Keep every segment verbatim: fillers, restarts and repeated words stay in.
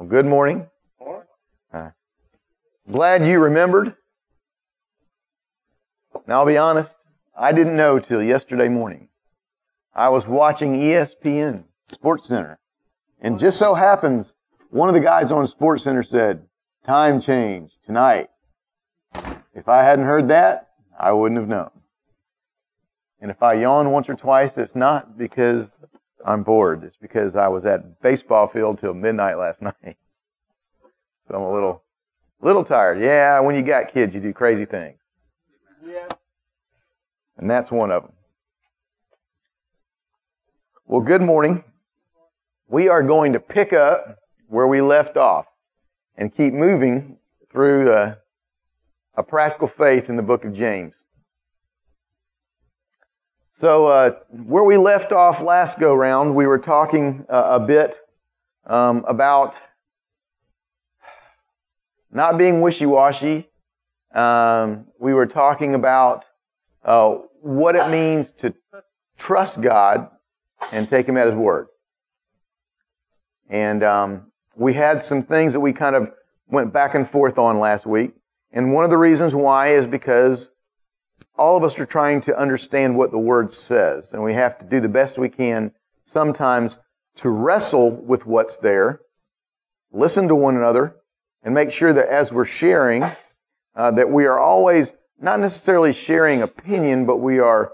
Well, good morning. Uh, glad you remembered. Now, I'll be honest, I didn't know till yesterday morning. I was watching E S P N, Sports Center, and just so happens, one of the guys on Sports Center said, time change tonight. If I hadn't heard that, I wouldn't have known. And if I yawn once or twice, it's not because I'm bored. It's because I was at baseball field till midnight last night. So I'm a little, little tired. Yeah, when you got kids, you do crazy things. Yeah. And that's one of them. Well, good morning. We are going to pick up where we left off and keep moving through uh, a practical faith in the book of James. So uh, where we left off last go-round, we were talking uh, a bit um, about not being wishy-washy. Um, we were talking about uh, what it means to trust God and take Him at His word. And um, we had some things that we kind of went back and forth on last week. And one of the reasons why is because all of us are trying to understand what the Word says. And we have to do the best we can sometimes to wrestle with what's there, listen to one another, and make sure that as we're sharing, uh, that we are always not necessarily sharing opinion, but we are,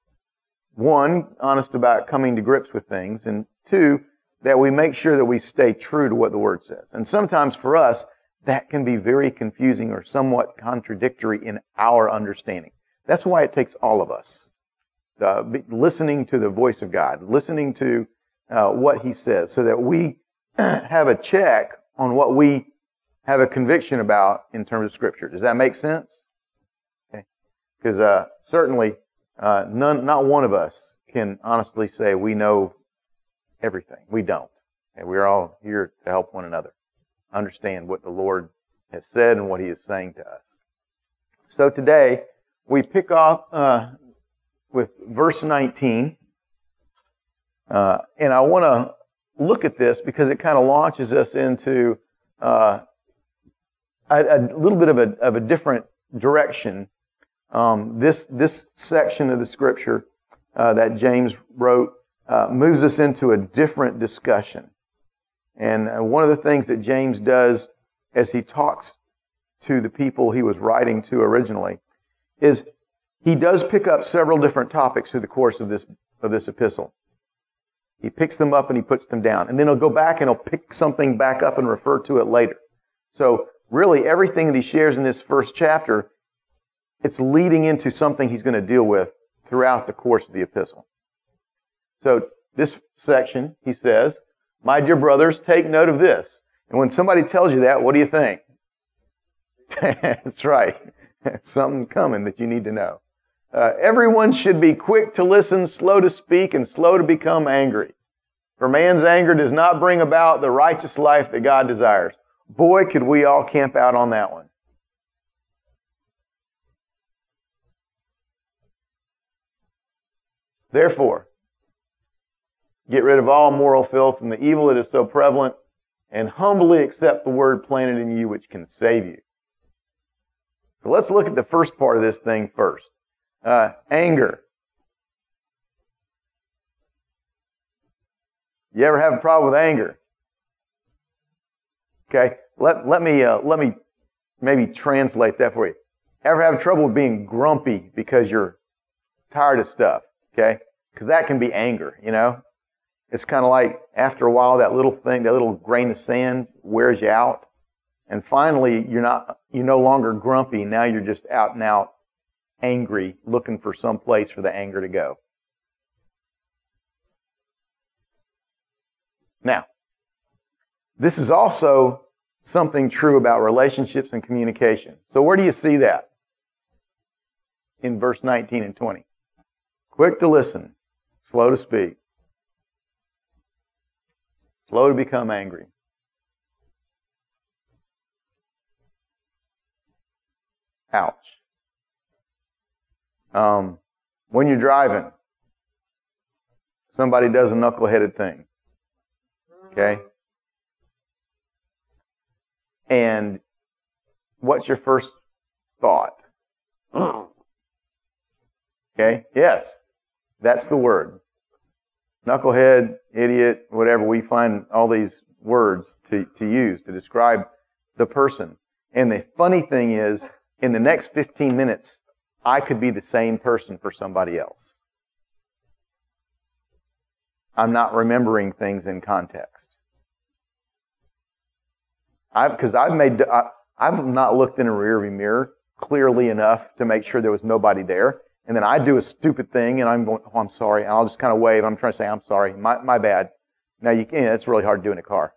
one, honest about coming to grips with things, and two, that we make sure that we stay true to what the Word says. And sometimes for us, that can be very confusing or somewhat contradictory in our understanding. That's why it takes all of us uh, listening to the voice of God, listening to uh, what He says, so that we have a check on what we have a conviction about in terms of Scripture. Does that make sense? Okay, because uh, certainly uh, none, not one of us can honestly say we know everything. We don't. And we're all here to help one another understand what the Lord has said and what He is saying to us. So today, we pick off uh, with verse nineteen. Uh, and I want to look at this because it kind of launches us into uh, a, a little bit of a, of a different direction. Um, this, this section of the Scripture uh, that James wrote uh, moves us into a different discussion. And uh, one of the things that James does as he talks to the people he was writing to originally is he does pick up several different topics through the course of this of this epistle. He picks them up and he puts them down. And then he'll go back and he'll pick something back up and refer to it later. So really everything that he shares in this first chapter, it's leading into something he's going to deal with throughout the course of the epistle. So this section, he says, "My dear brothers, take note of this." And when somebody tells you that, what do you think? That's right. Something coming that you need to know. Uh, everyone should be quick to listen, slow to speak, and slow to become angry. For man's anger does not bring about the righteous life that God desires. Boy, could we all camp out on that one. Therefore, get rid of all moral filth and the evil that is so prevalent, and humbly accept the word planted in you which can save you. So let's look at the first part of this thing first. Uh, anger. You ever have a problem with anger? Okay, let, let me uh, let me maybe translate that for you. Ever have trouble with being grumpy because you're tired of stuff? Okay, because that can be anger, you know? It's kind of like after a while that little thing, that little grain of sand wears you out. And finally, you're not, you're no longer grumpy. Now you're just out and out angry, looking for some place for the anger to go. Now, this is also something true about relationships and communication. So where do you see that? In verse nineteen and twenty. Quick to listen, slow to speak, slow to become angry. Ouch. Um, when you're driving, somebody does a knuckleheaded thing. Okay? And what's your first thought? Okay? Yes. That's the word. Knucklehead, idiot, whatever. We find all these words to, to use to describe the person. And the funny thing is, in the next fifteen minutes, I could be the same person for somebody else. I'm not remembering things in context. I've, because I've made, I, I've not looked in a rearview mirror clearly enough to make sure there was nobody there. And then I do a stupid thing and I'm going, oh, I'm sorry. And I'll just kind of wave. I'm trying to say, I'm sorry. My, my bad. Now you can, it's really hard to do in a car.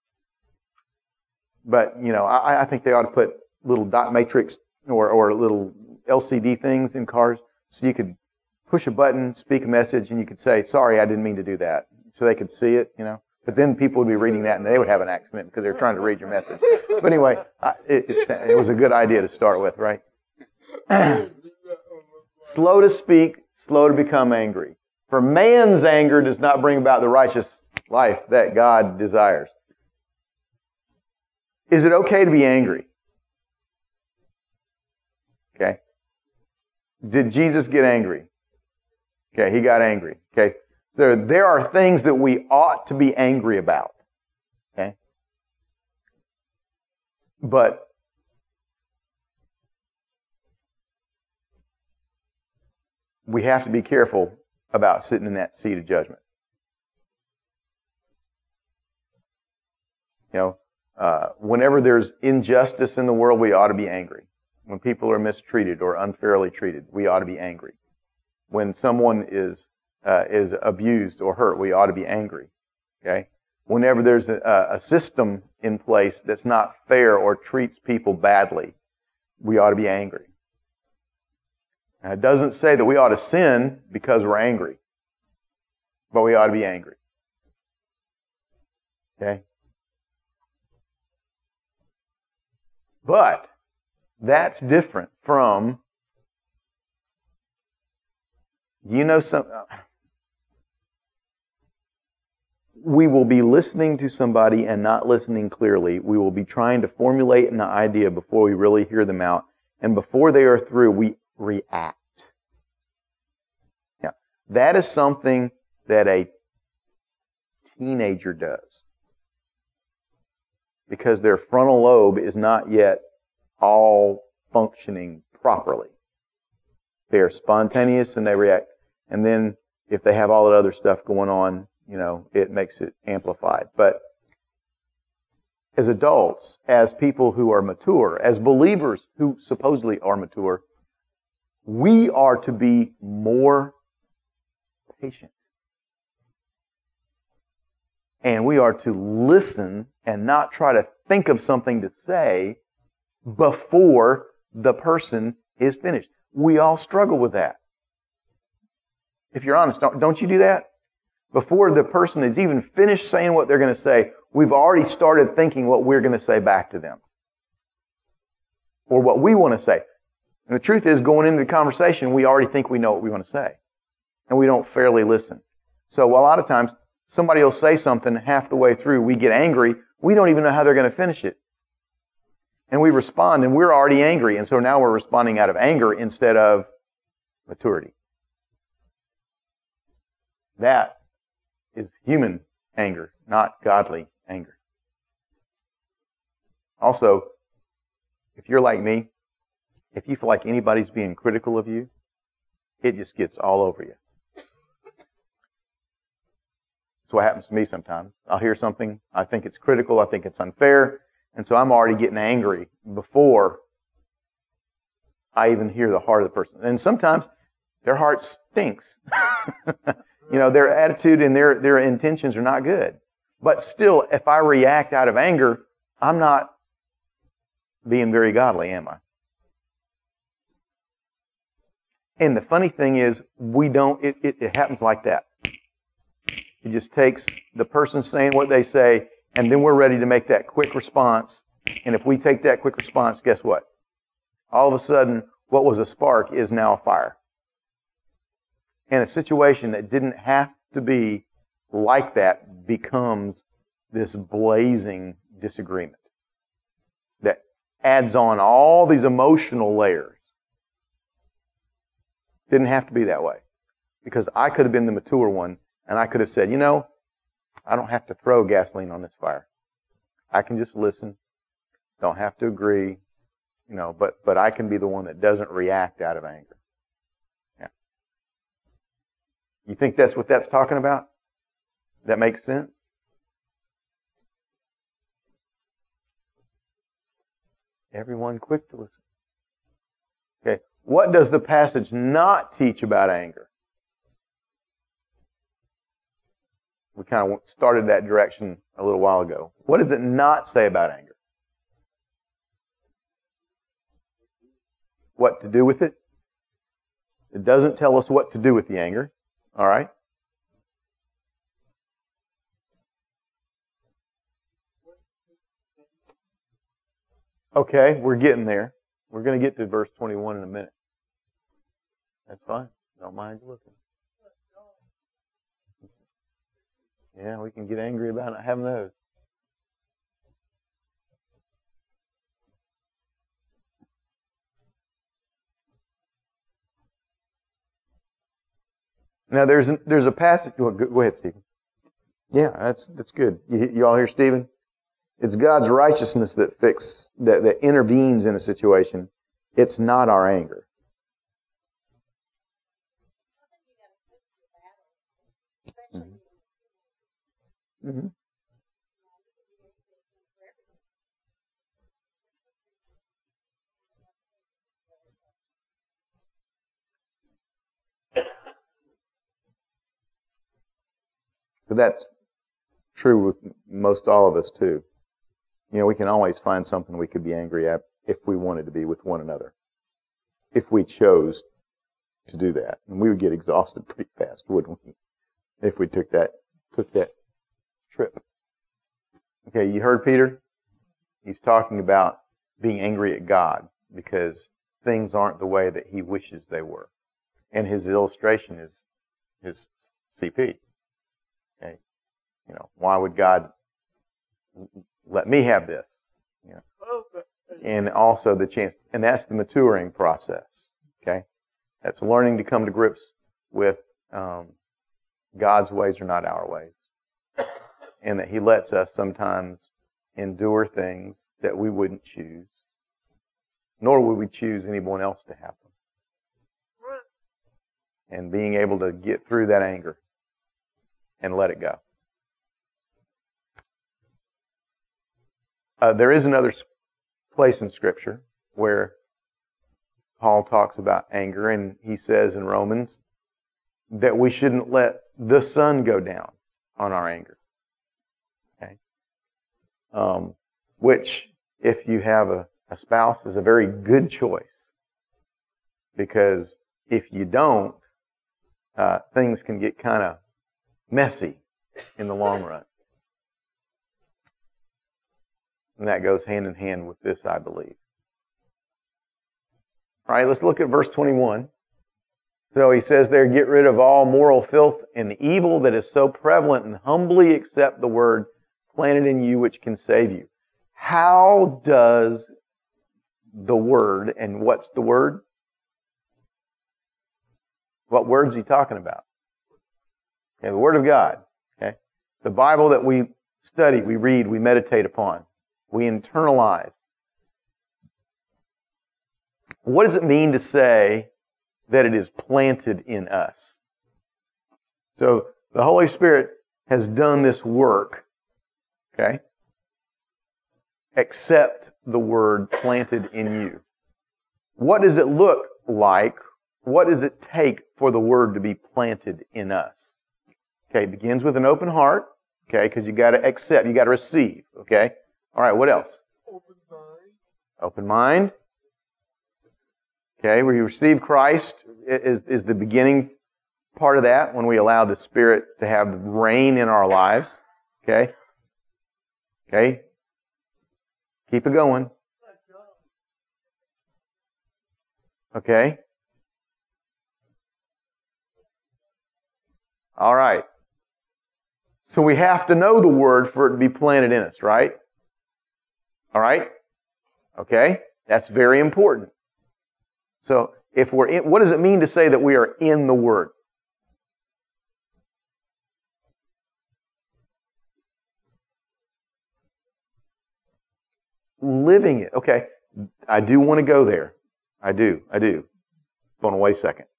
But, you know, I, I think they ought to put little dot matrix or, or little L C D things in cars so you could push a button, speak a message, and you could say, sorry, I didn't mean to do that. So they could see it, you know. But then people would be reading that and they would have an accident because they're trying to read your message. But anyway, it, it's, it was a good idea to start with, right? Slow to speak, slow to become angry. For man's anger does not bring about the righteous life that God desires. Is it okay to be angry? Okay. Did Jesus get angry? Okay, he got angry. Okay. So there are things that we ought to be angry about. Okay. But we have to be careful about sitting in that seat of judgment. You know, uh, whenever there's injustice in the world, we ought to be angry. When people are mistreated or unfairly treated, we ought to be angry. When someone is uh, is abused or hurt, we ought to be angry. Okay. Whenever there's a, a system in place that's not fair or treats people badly, we ought to be angry. Now, it doesn't say that we ought to sin because we're angry, but we ought to be angry. Okay? But that's different from, you know, some. We will be listening to somebody and not listening clearly. We will be trying to formulate an idea before we really hear them out. And before they are through, we react. Now, that is something that a teenager does. Because their frontal lobe is not yet all functioning properly. They are spontaneous and they react. And then if they have all that other stuff going on, you know, it makes it amplified. But as adults, as people who are mature, as believers who supposedly are mature, we are to be more patient. And we are to listen and not try to think of something to say before the person is finished. We all struggle with that. If you're honest, don't, don't you do that? Before the person is even finished saying what they're going to say, we've already started thinking what we're going to say back to them. Or what we want to say. And the truth is, going into the conversation, we already think we know what we want to say. And we don't fairly listen. So a lot of times, somebody will say something half the way through, we get angry, we don't even know how they're going to finish it. And we respond, and we're already angry. And so now we're responding out of anger instead of maturity. That is human anger, not godly anger. Also, if you're like me, if you feel like anybody's being critical of you, it just gets all over you. That's what happens to me sometimes. I'll hear something, I think it's critical, I think it's unfair, and so I'm already getting angry before I even hear the heart of the person. And sometimes their heart stinks. You know, their attitude and their, their intentions are not good. But still, if I react out of anger, I'm not being very godly, am I? And the funny thing is, we don't, it, it, it happens like that. It just takes the person saying what they say, and then we're ready to make that quick response. And if we take that quick response, guess what? All of a sudden, what was a spark is now a fire. And a situation that didn't have to be like that becomes this blazing disagreement. adds on all these emotional layers. Didn't have to be that way. Because I could have been the mature one, and I could have said, you know, I don't have to throw gasoline on this fire. I can just listen. Don't have to agree. You know, but, but I can be the one that doesn't react out of anger. Yeah. You think that's what that's talking about? That makes sense? Everyone quick to listen. Okay. What does the passage not teach about anger? We kind of started that direction a little while ago. What does it not say about anger? What to do with it? It doesn't tell us what to do with the anger. All right? Okay, we're getting there. We're going to get to verse twenty-one in a minute. That's fine. Don't mind looking. Yeah, we can get angry about not having those. Now, there's a, there's a passage. Go ahead, Stephen. Yeah, that's that's good. You, you all hear Stephen? It's God's righteousness that fix that, that intervenes in a situation. It's not our anger. Mm-hmm. Mm-hmm. But that's true with most all of us too. You know, we can always find something we could be angry at if we wanted to be with one another. If we chose to do that. And we would get exhausted pretty fast, wouldn't we? If we took that took that trip. Okay, you heard Peter? He's talking about being angry at God because things aren't the way that he wishes they were. And his illustration is his C P. Okay. You know, why would God let me have this? You know, and also the chance, and that's the maturing process. Okay, that's learning to come to grips with um, God's ways are not our ways, and that He lets us sometimes endure things that we wouldn't choose, nor would we choose anyone else to have them. And being able to get through that anger and let it go. Uh, there is another place in Scripture where Paul talks about anger, and he says in Romans that we shouldn't let the sun go down on our anger. Okay, um, which, if you have a, a spouse, is a very good choice, because if you don't, uh, things can get kind of messy in the long run. And that goes hand in hand with this, I believe. All right, let's look at verse twenty-one. So he says there, get rid of all moral filth and evil that is so prevalent, and humbly accept the word planted in you which can save you. How does the word, and what's the word? What word is he talking about? Okay, the Word of God. Okay, the Bible that we study, we read, we meditate upon. We internalize. What does it mean to say that it is planted in us? So the Holy Spirit has done this work. Okay? Accept the word planted in you. What does it look like? What does it take for the word to be planted in us? Okay, it begins with an open heart. Okay, because you got to accept, you got to receive. Okay? All right, what else? Open mind. Open mind. Okay, where you receive Christ is, is the beginning part of that, when we allow the Spirit to have reign in our lives. Okay? Okay? Keep it going. Okay? All right. So we have to know the Word for it to be planted in us, right? All right? Okay? That's very important. So, if we're in, what does it mean to say that we are in the Word? Living it. Okay. I do want to go there. I do. I do. Hold on, wait a second.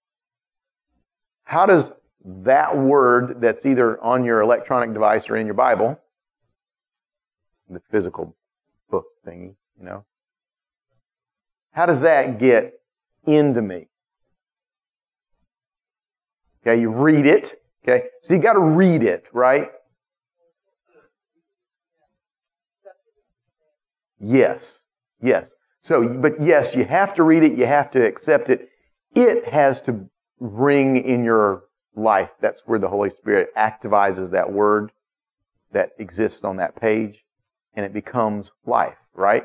How does that word that's either on your electronic device or in your Bible, the physical book thingy, you know, how does that get into me? Okay, you read it. Okay, so you got to read it, right? Yes, yes. So, but yes, you have to read it. You have to accept it. It has to ring in your life. That's where the Holy Spirit activizes that word that exists on that page, and it becomes life, right?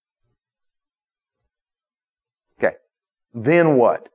Okay. Then what?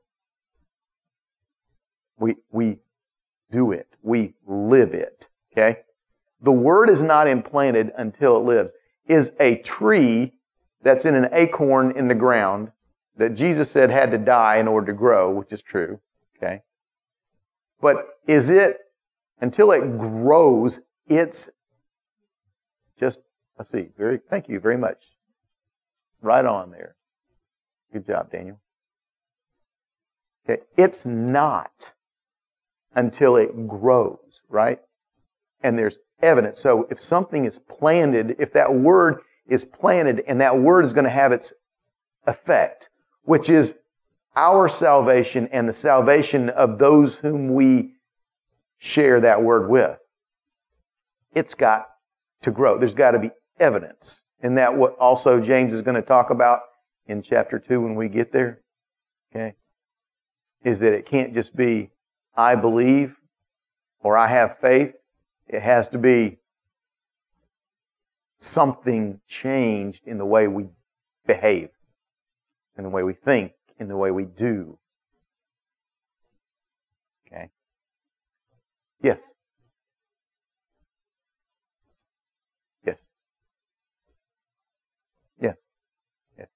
We, we do it. We live it. Okay? The word is not implanted until it lives. Is a tree that's in an acorn in the ground that Jesus said had to die in order to grow, which is true. Okay? But is it, until it grows, it's just, let's see, very, thank you very much. Right on there. Good job, Daniel. Okay, it's not until it grows, right? And there's evidence. So if something is planted, if that word is planted and that word is going to have its effect, which is our salvation and the salvation of those whom we share that word with, it's got to grow. There's got to be evidence. And that what also James is going to talk about in chapter two when we get there, okay, is that it can't just be, I believe or I have faith. It has to be something changed in the way we behave, in the way we think, in the way we do. Okay? Yes. Yes. Yes. Yes.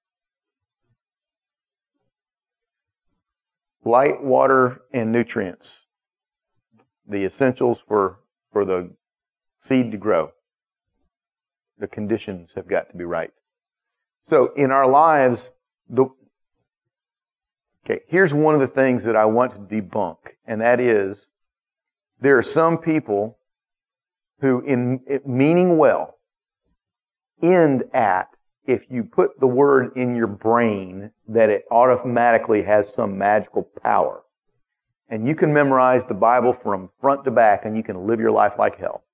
Light, water, and nutrients. The essentials for, for the seed to grow. The conditions have got to be right. So in our lives, the okay, here's one of the things that I want to debunk, and that is there are some people who, in meaning well, end at, if you put the word in your brain, that it automatically has some magical power. And you can memorize the Bible from front to back, and you can live your life like hell.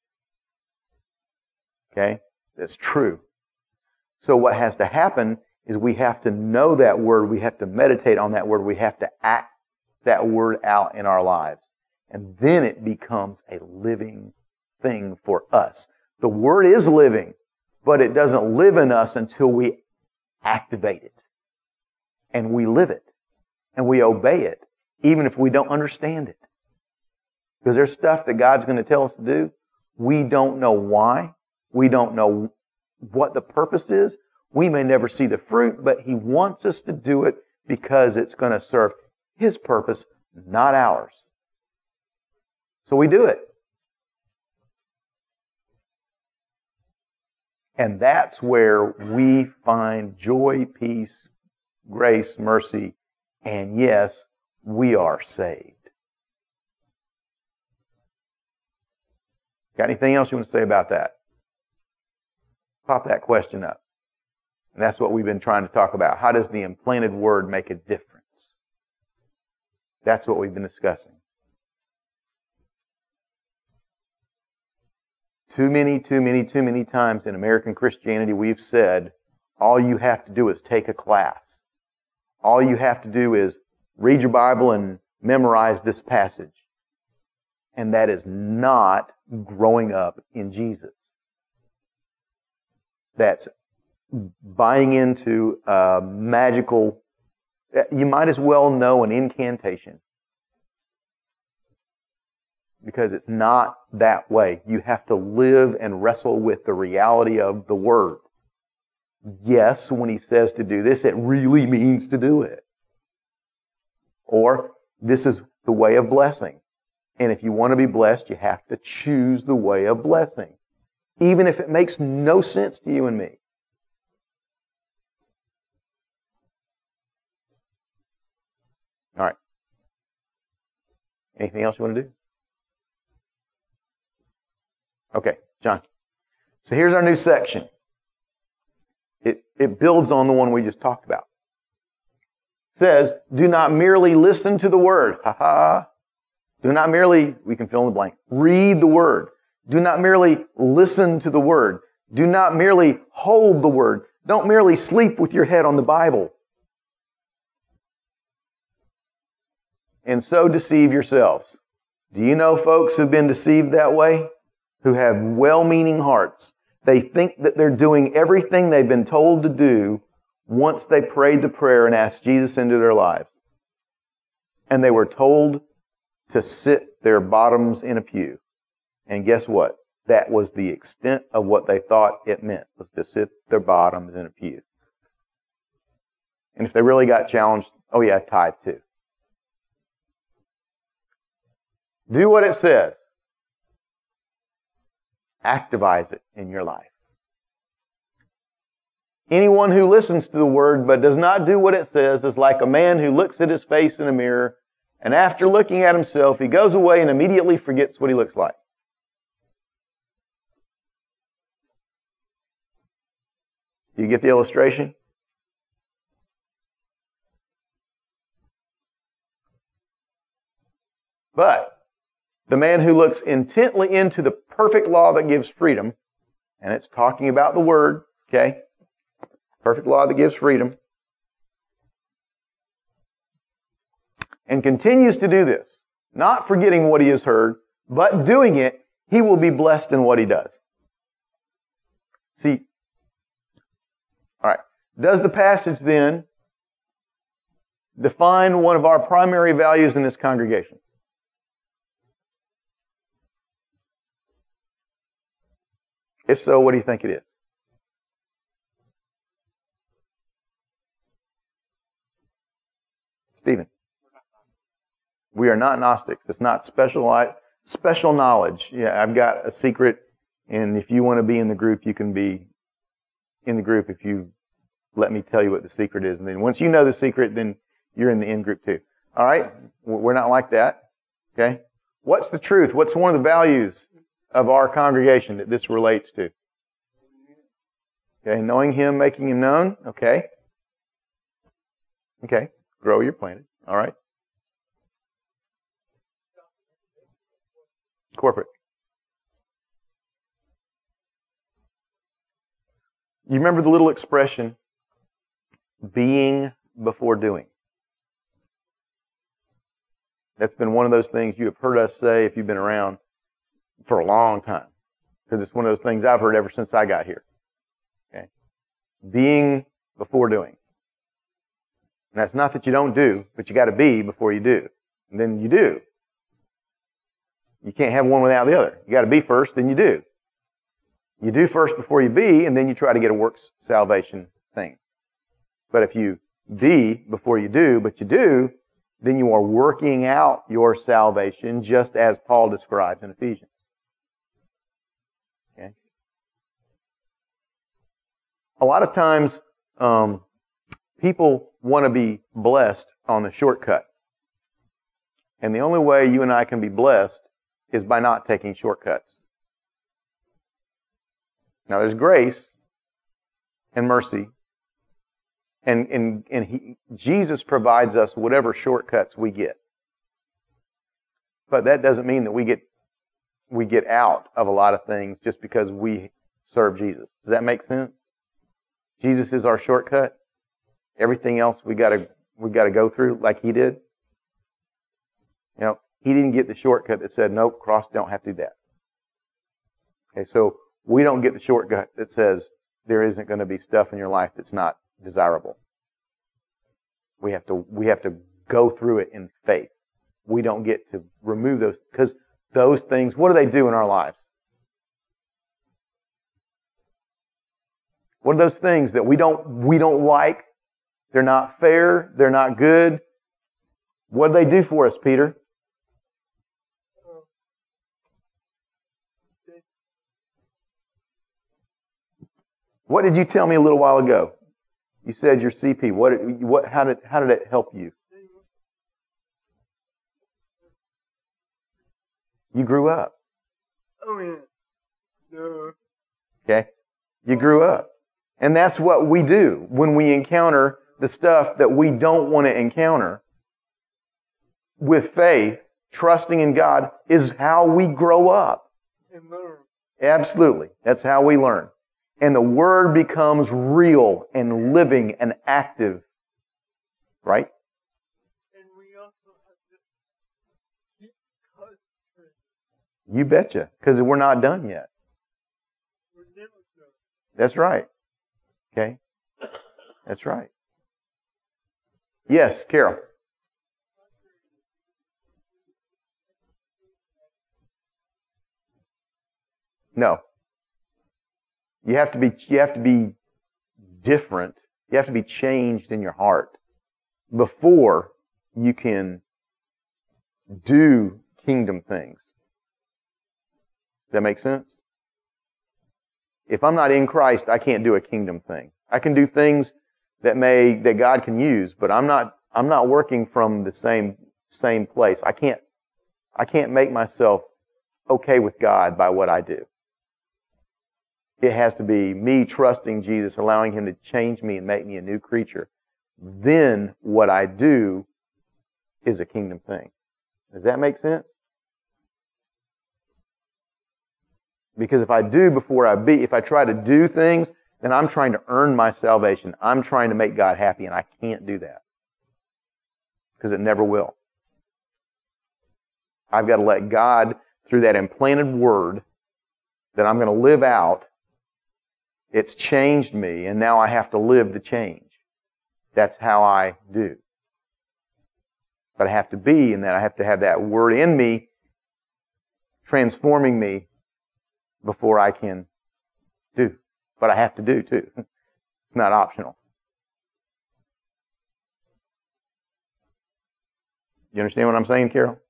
Okay? That's true. So what has to happen is we have to know that word, we have to meditate on that word, we have to act that word out in our lives. And then it becomes a living thing for us. The word is living, but it doesn't live in us until we activate it. And we live it. And we obey it, even if we don't understand it. Because there's stuff that God's going to tell us to do. We don't know why. We don't know what the purpose is. We may never see the fruit, but He wants us to do it because it's going to serve His purpose, not ours. So we do it. And that's where we find joy, peace, grace, mercy, and yes, we are saved. Got anything else you want to say about that? Pop that question up. And that's what we've been trying to talk about. How does the implanted word make a difference? That's what we've been discussing. Too many, too many, too many times in American Christianity we've said, all you have to do is take a class. All you have to do is read your Bible and memorize this passage. And that is not growing up in Jesus. That's buying into a magical, you might as well know an incantation. Because it's not that way. You have to live and wrestle with the reality of the Word. yes, when he says to do this, it really means to do it. Or this is the way of blessing. And if you want to be blessed, you have to choose the way of blessing, even if it makes no sense to you and me. All right. Anything else you want to do? Okay, John. So here's our new section. It, it builds on the one we just talked about. It says, do not merely listen to the word. Ha ha. Do not merely, we can fill in the blank, read the word. Do not merely listen to the word. Do not merely hold the word. Don't merely sleep with your head on the Bible. And so deceive yourselves. Do you know folks who've been deceived that way? Who have well-meaning hearts. They think that they're doing everything they've been told to do once they prayed the prayer and asked Jesus into their lives. And they were told to sit their bottoms in a pew. And guess what? That was the extent of what they thought it meant, was to sit their bottoms in a pew. And if they really got challenged, oh yeah, tithe too. Do what it says. Activize it in your life. Anyone who listens to the word but does not do what it says is like a man who looks at his face in a mirror, and after looking at himself, he goes away and immediately forgets what he looks like. You get the illustration? But the man who looks intently into the perfect law that gives freedom, and it's talking about the word, okay? Perfect law that gives freedom. And continues to do this, not forgetting what he has heard, but doing it, he will be blessed in what he does. See, all right. Does the passage then define one of our primary values in this congregation? If so, what do you think it is? Stephen. We are not Gnostics. It's not special, special knowledge. Yeah, I've got a secret, and if you want to be in the group, you can be in the group if you let me tell you what the secret is. And then once you know the secret, then you're in the in-group too. All right? We're not like that. Okay? What's the truth? What's one of the values of our congregation that this relates to? Okay, knowing Him, making Him known. Okay. Okay. Grow your planet. All right. Corporate. You remember the little expression, being before doing? That's been one of those things you have heard us say if you've been around for a long time. Because it's one of those things I've heard ever since I got here. Okay? Being before doing. And that's not that you don't do, but you got to be before you do. And then you do. You can't have one without the other. You got to be first, then you do. You do first before you be, and then you try to get a works salvation thing. But if you be before you do, but you do, then you are working out your salvation just as Paul describes in Ephesians. Okay? A lot of times, um, people want to be blessed on the shortcut. And the only way you and I can be blessed is by not taking shortcuts. Now there's grace and mercy. And, and, and he, Jesus provides us whatever shortcuts we get. But that doesn't mean that we get, we get out of a lot of things just because we serve Jesus. Does that make sense? Jesus is our shortcut. Everything else we gotta, we gotta go through like He did. You know, He didn't get the shortcut that said, nope, cross, don't have to do that. Okay, so we don't get the shortcut that says there isn't going to be stuff in your life that's not desirable. We have to, we have to go through it in faith. We don't get to remove those, because those things, what do they do in our lives? What are those things that we don't, we don't like? They're not fair. They're not good. What do they do for us, Peter? What did you tell me a little while ago? You said your C P. What? What? How did? How did it help you? You grew up. Oh yeah. No. Okay, you grew up, and that's what we do when we encounter the stuff that we don't want to encounter. With faith, trusting in God is how we grow up. And learn. Absolutely, that's how we learn. And the Word becomes real and living and active. Right? And we also have to keep concentrating. You betcha, because we're not done yet. We're never done. That's right. Okay? That's right. Yes, Carol. No. You have to be, you have to be different. You have to be changed in your heart before you can do kingdom things. Does that make sense? If I'm not in Christ, I can't do a kingdom thing. I can do things that may, that God can use, but I'm not, I'm not working from the same, same place. I can't, I can't make myself okay with God by what I do. It has to be me trusting Jesus, allowing Him to change me and make me a new creature. Then what I do is a kingdom thing. Does that make sense? Because if I do before I be, if I try to do things, then I'm trying to earn my salvation. I'm trying to make God happy, and I can't do that. Because it never will. I've got to let God, through that implanted word that I'm going to live out, it's changed me, and now I have to live the change. That's how I do. But I have to be in that. I have to have that word in me, transforming me before I can do. But I have to do, too. It's not optional. You understand what I'm saying, Carol?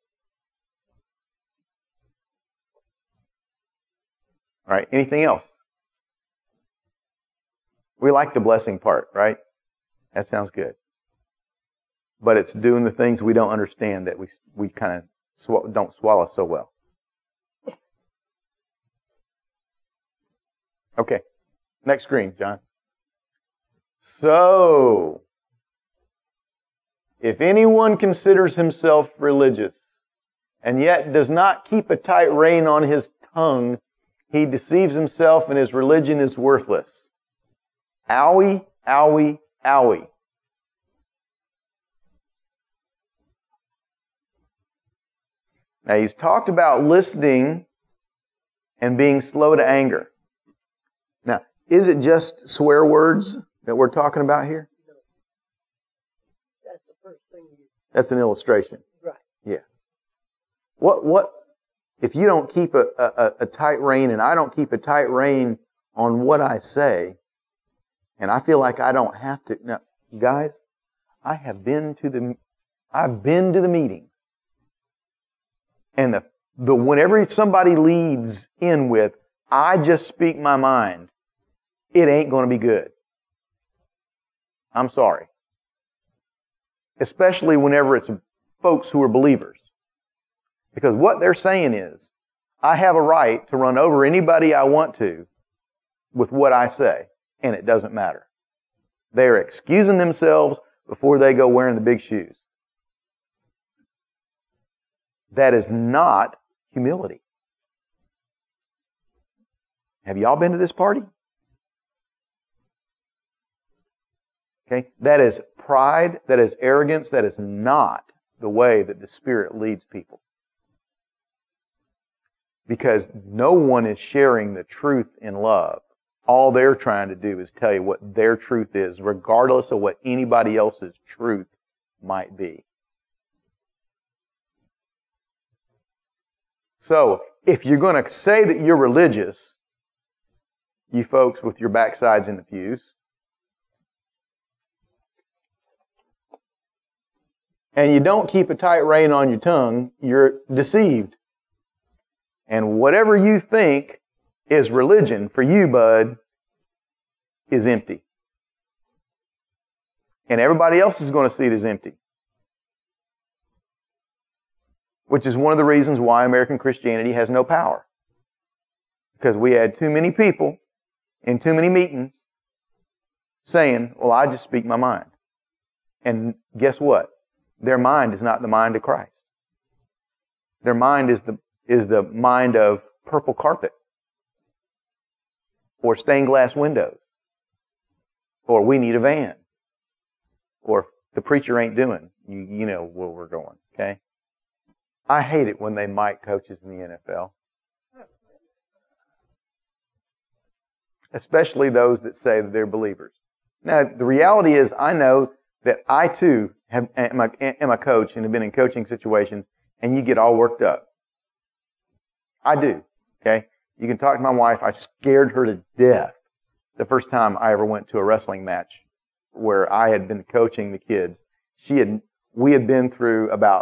All right, anything else? We like the blessing part, right? That sounds good. But it's doing the things we don't understand that we we kind of sw- don't swallow so well. Okay, next screen, John. So, if anyone considers himself religious and yet does not keep a tight rein on his tongue, he deceives himself and his religion is worthless. Owie, owie, owie. Now, he's talked about listening and being slow to anger. Now, is it just swear words that we're talking about here? That's the first thing you... That's an illustration. Right. Yes. What, what, if you don't keep a, a, a tight rein and I don't keep a tight rein on what I say, and I feel like I don't have to. Now, guys, I have been to the, I've been to the meeting. And the, the, whenever somebody leads in with, I just speak my mind, it ain't going to be good. I'm sorry. Especially whenever it's folks who are believers. Because what they're saying is, I have a right to run over anybody I want to with what I say. And it doesn't matter. They're excusing themselves before they go wearing the big shoes. That is not humility. Have y'all been to this party? Okay, that is pride, that is arrogance, that is not the way that the Spirit leads people. Because no one is sharing the truth in love. All they're trying to do is tell you what their truth is, regardless of what anybody else's truth might be. So, if you're going to say that you're religious, you folks with your backsides in the pews. And you don't keep a tight rein on your tongue, you're deceived. And whatever you think is religion for you, bud, is empty. And everybody else is going to see it as empty. Which is one of the reasons why American Christianity has no power. Because we had too many people in too many meetings saying, well, I just speak my mind. And guess what? Their mind is not the mind of Christ. Their mind is the, is the mind of purple carpet. Or stained glass windows. Or we need a van. Or the preacher ain't doing. You, you know where we're going, okay? I hate it when they mic coaches in the N F L. Especially those that say that they're believers. Now, the reality is, I know that I too have, am, a, am a coach and have been in coaching situations, and you get all worked up. I do, okay? You can talk to my wife. I scared her to death the first time I ever went to a wrestling match where I had been coaching the kids. She had, we had been through about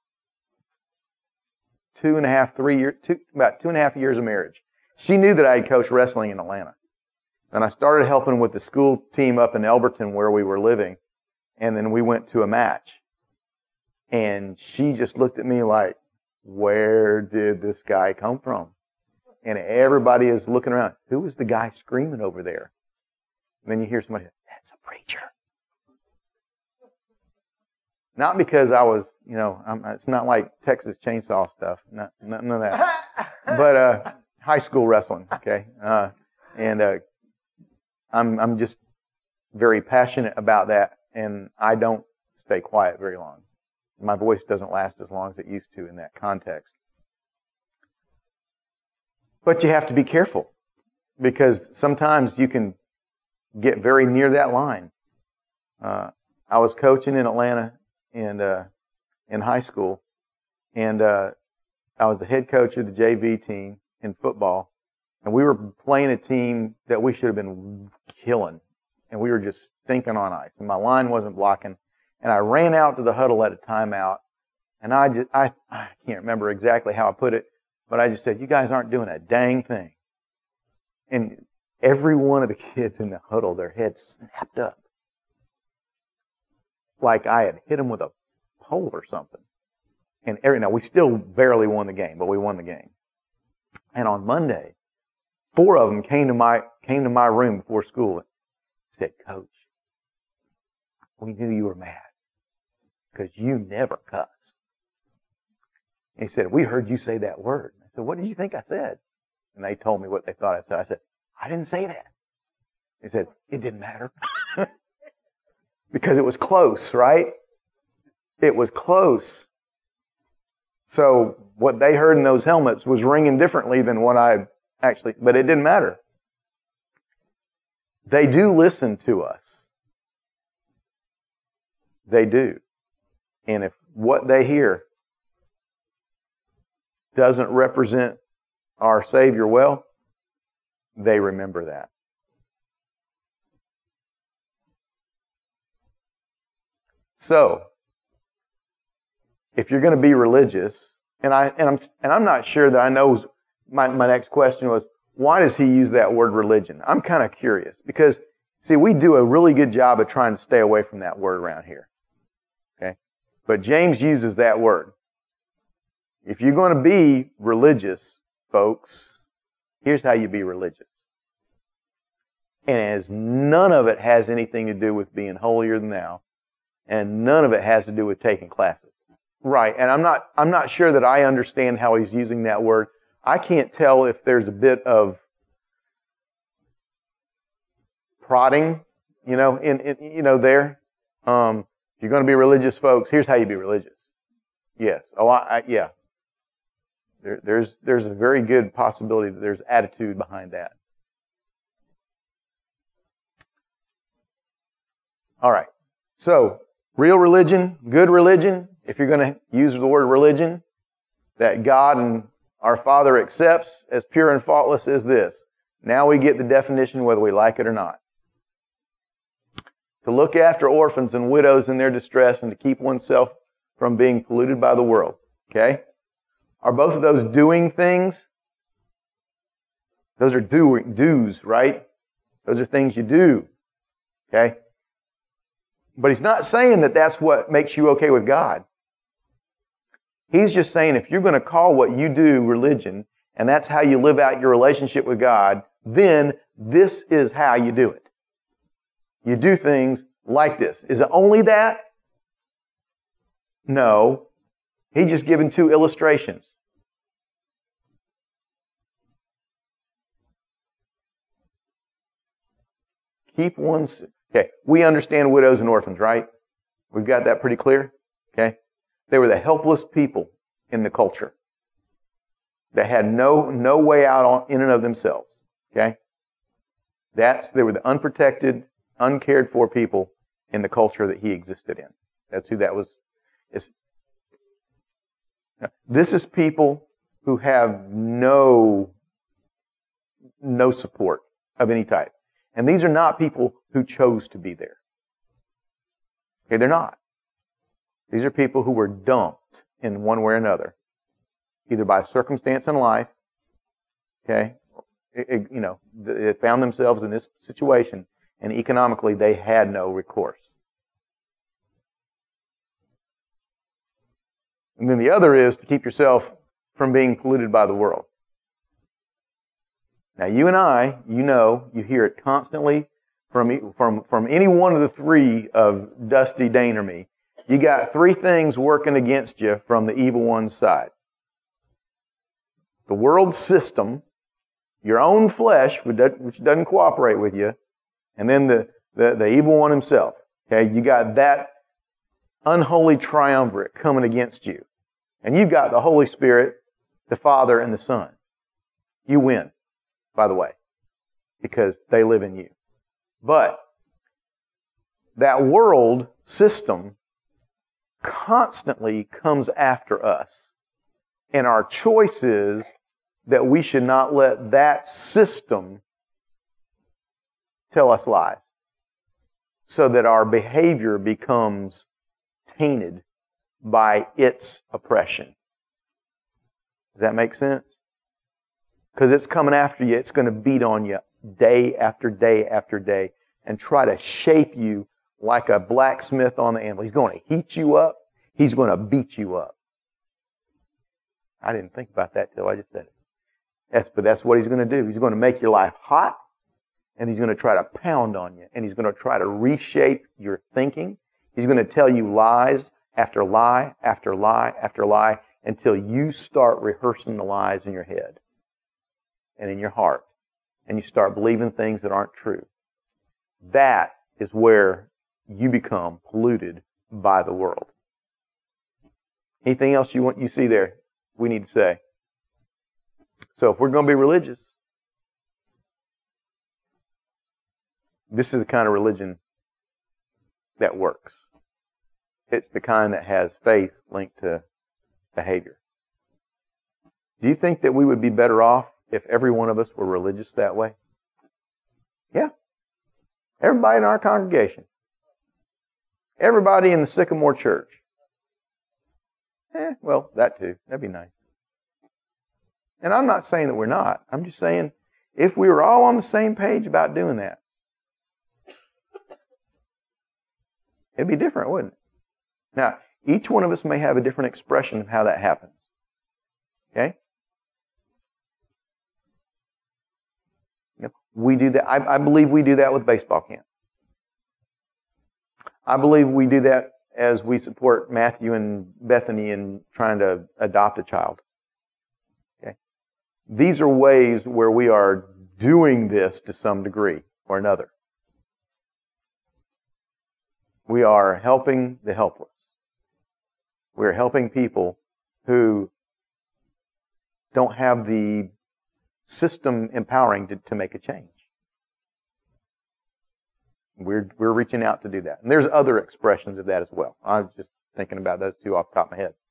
two and a half, three years, two, about two and a half years of marriage. She knew that I had coached wrestling in Atlanta. And I started helping with the school team up in Elberton where we were living. And then we went to a match. And she just looked at me like, where did this guy come from? And everybody is looking around. Who was the guy screaming over there? And then you hear somebody, that's a preacher. Not because I was, you know, I'm, it's not like Texas Chainsaw stuff. Not, none of that. But uh, high school wrestling, okay? Uh, and uh, I'm I'm just very passionate about that, and I don't stay quiet very long. My voice doesn't last as long as it used to in that context. But you have to be careful, because sometimes you can get very near that line. Uh, I was coaching in Atlanta and uh, in high school, and uh, I was the head coach of the J V team in football, and we were playing a team that we should have been killing, and we were just stinking on ice, and my line wasn't blocking, and I ran out to the huddle at a timeout, and I just I, I can't remember exactly how I put it, but I just said, you guys aren't doing a dang thing. And every one of the kids in the huddle, their heads snapped up. Like I had hit them with a pole or something. And every, now we still barely won the game, but we won the game. And on Monday, four of them came to my, came to my room before school and said, Coach, we knew you were mad because you never cuss. And he said, we heard you say that word. I said, what did you think I said? And they told me what they thought I said. I said, I didn't say that. He said, it didn't matter. Because it was close, right? It was close. So what they heard in those helmets was ringing differently than what I actually, but it didn't matter. They do listen to us. They do. And if what they hear doesn't represent our Savior well, they remember that. So, if you're going to be religious, and I and I'm and I'm not sure that I know. My my next question was, why does he use that word religion? I'm kind of curious because, see, we do a really good job of trying to stay away from that word around here. Okay, but James uses that word. If you're going to be religious, folks, here's how you be religious. And as none of it has anything to do with being holier than thou, and none of it has to do with taking classes. Right, and I'm not I'm not sure that I understand how he's using that word. I can't tell if there's a bit of prodding, you know, in, in you know there. Um, if you're going to be religious, folks, here's how you be religious. Yes. Oh, I, I yeah. There, there's there's a very good possibility that there's attitude behind that. All right. So, real religion, good religion, if you're going to use the word religion, that God and our Father accepts as pure and faultless is this. Now we get the definition whether we like it or not. To look after orphans and widows in their distress and to keep oneself from being polluted by the world. Okay? Are both of those doing things? Those are do, do's, right? Those are things you do. Okay? But he's not saying that that's what makes you okay with God. He's just saying if you're going to call what you do religion, and that's how you live out your relationship with God, then this is how you do it. You do things like this. Is it only that? No. He's just given two illustrations. Keep one's... Okay, we understand widows and orphans, right? We've got that pretty clear? Okay? They were the helpless people in the culture that had no, no way out on, in and of themselves. Okay? That's, they were the unprotected, uncared for people in the culture that he existed in. That's who that was. It's, this is people who have no, no support of any type. And these are not people who chose to be there. Okay, they're not. These are people who were dumped in one way or another, either by circumstance in life, okay, it, it, you know, they found themselves in this situation, and economically they had no recourse. And then the other is to keep yourself from being polluted by the world. Now, you and I, you know, you hear it constantly from, from, from any one of the three of Dusty, Dane, or me. You got three things working against you from the evil one's side. The world system, your own flesh, which doesn't cooperate with you, and then the, the, the evil one himself. Okay, you got that unholy triumvirate coming against you. And you've got the Holy Spirit, the Father, and the Son. You win, by the way, because they live in you. But that world system constantly comes after us. And our choice is that we should not let that system tell us lies, so that our behavior becomes tainted by its oppression. Does that make sense? Because it's coming after you. It's going to beat on you day after day after day and try to shape you like a blacksmith on the anvil. He's going to heat you up. He's going to beat you up. I didn't think about that till I just said it. That's, but that's what he's going to do. He's going to make your life hot, and he's going to try to pound on you, and he's going to try to reshape your thinking. He's going to tell you lies after lie after lie after lie until you start rehearsing the lies in your head and in your heart, and you start believing things that aren't true. That is where you become polluted by the world. Anything else you want you see there we need to say? So if we're going to be religious, this is the kind of religion that works. It's the kind that has faith linked to behavior. Do you think that we would be better off if every one of us were religious that way? Yeah. Everybody in our congregation. Everybody in the Sycamore Church. Eh, well, that too. That'd be nice. And I'm not saying that we're not. I'm just saying if we were all on the same page about doing that, it'd be different, wouldn't it? Now, each one of us may have a different expression of how that happens. Okay? We do that. I, I believe we do that with baseball camp. I believe we do that as we support Matthew and Bethany in trying to adopt a child. Okay? These are ways where we are doing this to some degree or another. We are helping the helpless. We are helping people who don't have the system empowering to, to make a change. We're, we're reaching out to do that. And there's other expressions of that as well. I'm just thinking about those two off the top of my head.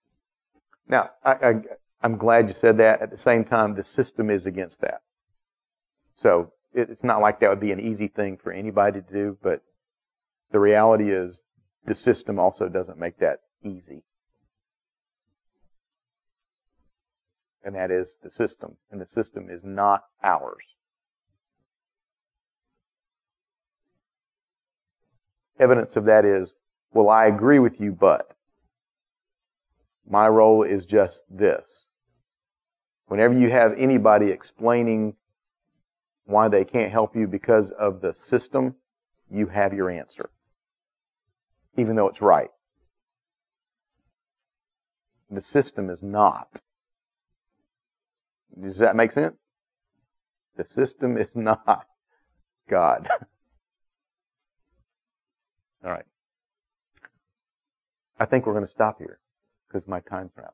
Now, I, I, I'm glad you said that. At the same time, the system is against that. So it, it's not like that would be an easy thing for anybody to do, but the reality is the system also doesn't make that easy. And that is the system. And the system is not ours. Evidence of that is, well, I agree with you, but my role is just this. Whenever you have anybody explaining why they can't help you because of the system, you have your answer, even though it's right. The system is not. Does that make sense? The system is not God. All right. I think we're going to stop here because my time's out.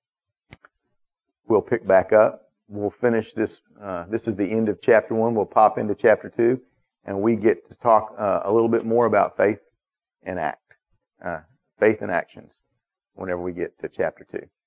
We'll pick back up. We'll finish this. Uh, this is the end of chapter one. We'll pop into chapter two, and we get to talk uh, a little bit more about faith and act, uh, faith and actions whenever we get to chapter two.